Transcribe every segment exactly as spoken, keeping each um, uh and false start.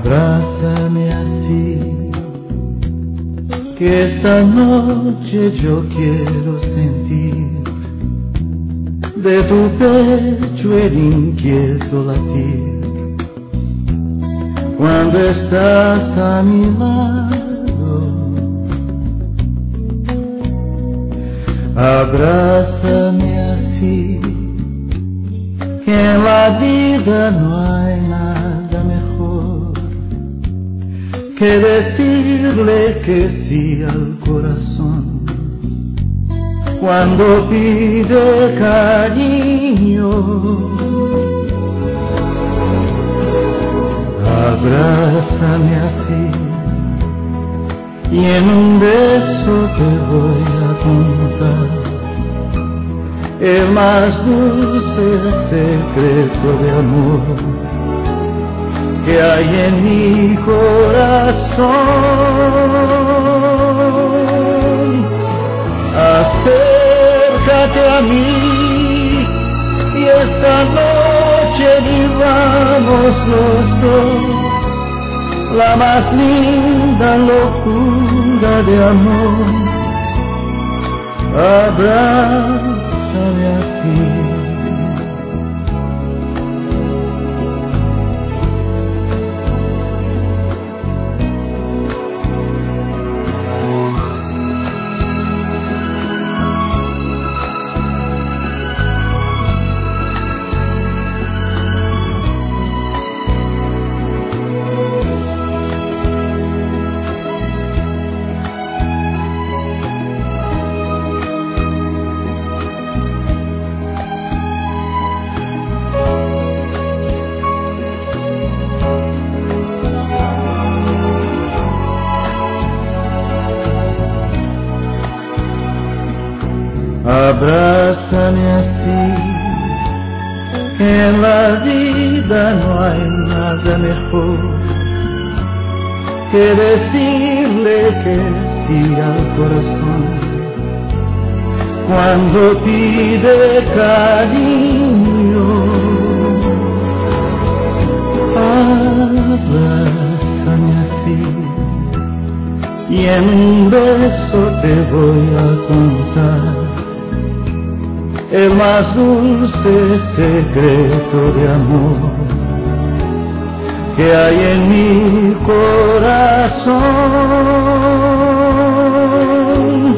Abrázame así, que esta noche yo quiero sentir de tu pecho el inquieto latir. Cuando estás a mi lado, abrázame así, que en la vida no hay nada mejor que decirle que sí al corazón cuando pide cariño. Abrázame así y en un beso te voy a contar el más dulce secreto de amor que hay en mi corazón. Acércate a mí y esta noche vivamos los dos la más linda locura de amor. Abrázame así. Abrázame así, que en la vida no hay nada mejor que decirle que sí al corazón cuando pide cariño. Abrázame así y en un beso te voy a contar el más dulce secreto de amor que hay en mi corazón.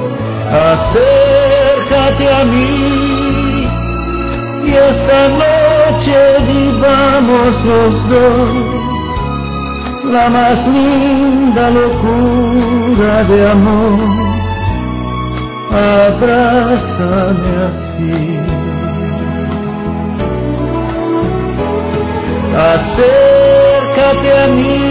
Acércate a mí y esta noche vivamos los dos la más linda locura de amor. Abrázame así. Acércate a mí,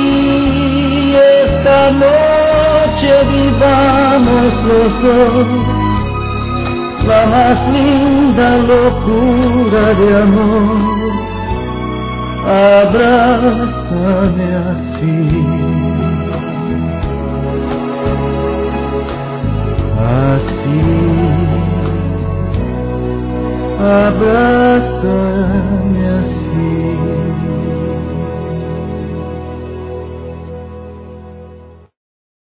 esta noche vivamos los dos la más linda locura de amor. Abrázame así. Así, abrázame así.